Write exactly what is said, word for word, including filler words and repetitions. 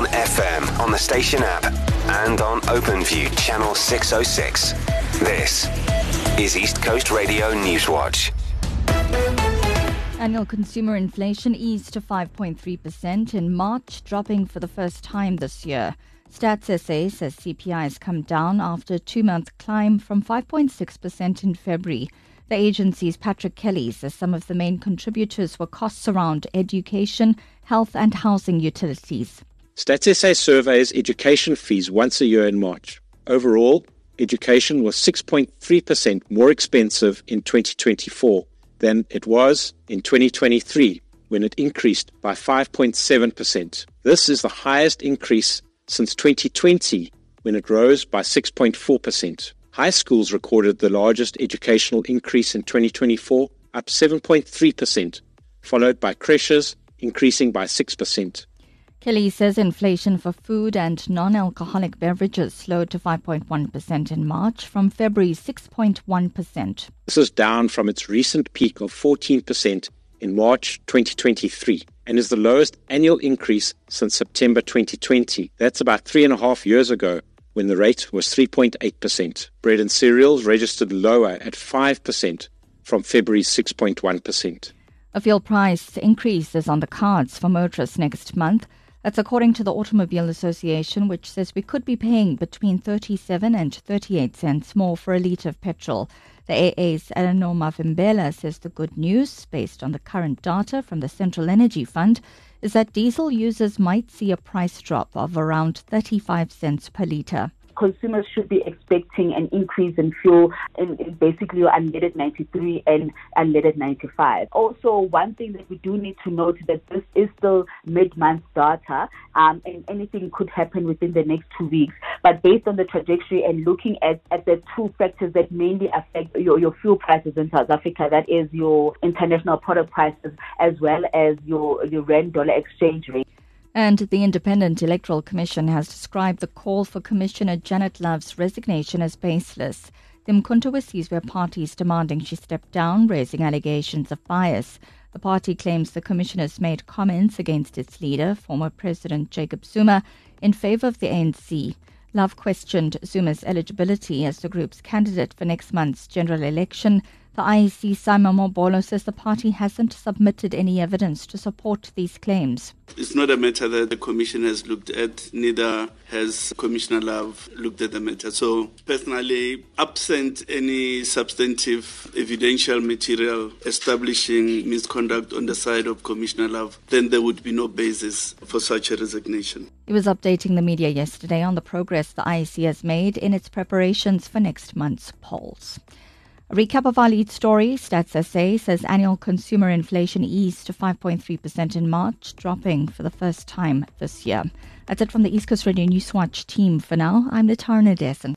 on F M, on the station app, and on OpenView channel six oh six. This is East Coast Radio Newswatch. Annual consumer inflation eased to five point three percent in March, dropping for the first time this year. Stats S A says C P I has come down after a two-month climb from five point six percent in February. The agency's Patrick Kelly says some of the main contributors were costs around education, health and housing utilities. Stats S A surveys education fees once a year in March. Overall, education was six point three percent more expensive in twenty twenty-four than it was in twenty twenty-three, when it increased by five point seven percent. This is the highest increase since twenty twenty, when it rose by six point four percent. High schools recorded the largest educational increase in twenty twenty-four, up seven point three percent, followed by creches, increasing by six percent. Kelly says inflation for food and non-alcoholic beverages slowed to five point one percent in March from February's six point one percent. This is down from its recent peak of fourteen percent in March twenty twenty-three and is the lowest annual increase since September twenty twenty. That's about three and a half years ago, when the rate was three point eight percent. Bread and cereals registered lower at five percent from February's six point one percent. A fuel price increase is on the cards for motorists next month. That's according to the Automobile Association, which says we could be paying between thirty-seven and thirty-eight cents more for a litre of petrol. The A A's Eleanor Mavimbela says the good news, based on the current data from the Central Energy Fund, is that diesel users might see a price drop of around thirty-five cents per litre. Consumers should be expecting an increase in fuel in, in basically your unleaded ninety-three and unleaded ninety-five. Also, one thing that we do need to note is that this is still mid-month data, um, and anything could happen within the next two weeks. But based on the trajectory and looking at, at the two factors that mainly affect your, your fuel prices in South Africa, that is your international product prices as well as your, your rand-dollar exchange rate. And the Independent Electoral Commission has described the call for Commissioner Janet Love's resignation as baseless. The Mkhonto sees where parties demanding she step down, raising allegations of bias. The party claims the commissioners made comments against its leader, former President Jacob Zuma, in favour of the A N C. Love questioned Zuma's eligibility as the group's candidate for next month's general election. The I E C, Simon Mobolo, says the party hasn't submitted any evidence to support these claims. It's not a matter that the Commission has looked at, neither has Commissioner Love looked at the matter. So, personally, absent any substantive evidential material establishing misconduct on the side of Commissioner Love, then there would be no basis for such a resignation. He was updating the media yesterday on the progress the I E C has made in its preparations for next month's polls. A recap of our lead story. Stats S A says annual consumer inflation eased to five point three percent in March, dropping for the first time this year. That's it from the East Coast Radio Newswatch team for now. I'm Latara Nadesan.